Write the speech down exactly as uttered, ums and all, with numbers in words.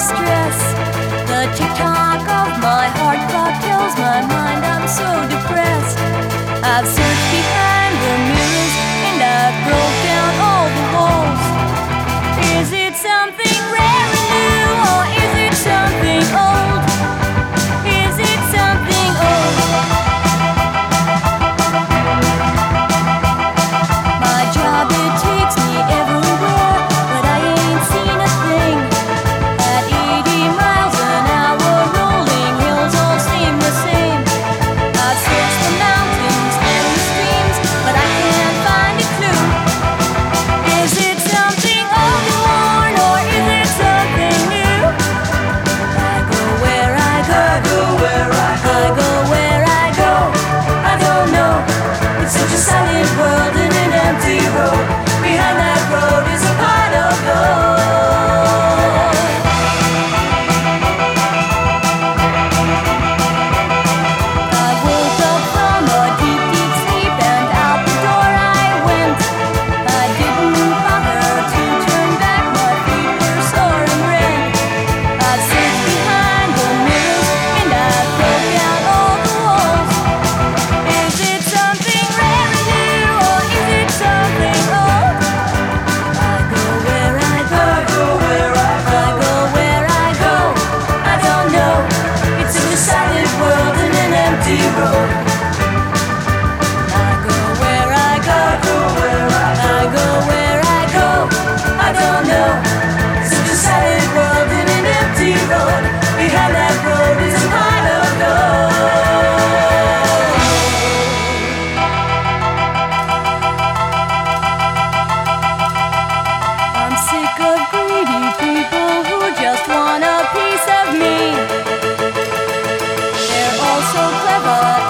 distress. The tick-tock of my heart clock tells my mind I'm so depressed. I've searched behind the mirrors and I've broke down all the walls. Is it something rare and new, or is it something old? Is it something old? My job, it takes me everywhere, but I ain't seen a thing. At eighty miles an hour, rolling hills all seem the same. I've searched the mountains and the streams, but I can't find a clue. Is it something old and worn, or is it something new? I go where I go, I go where I go, I go where I go. I don't know. It's such a silent world and an empty road. Behind that road is a pot of gold. I woke up from a deep, deep sleep, and out the door I went. I didn't bother to turn back, my feet were sore and red. I've searched behind the mirrors and I've broke down all the walls. Is it something rare and new, or is it something old? I go where I go, I go where I go, I go where I go. I don't know. It's such a silent world and an empty road. I go where I go, I go where I go, I go where I go. I don't know. Such a silent world and an empty road. Behind that road is a pile of gold. I'm sick of greedy people who just want a piece of me. They're all so clever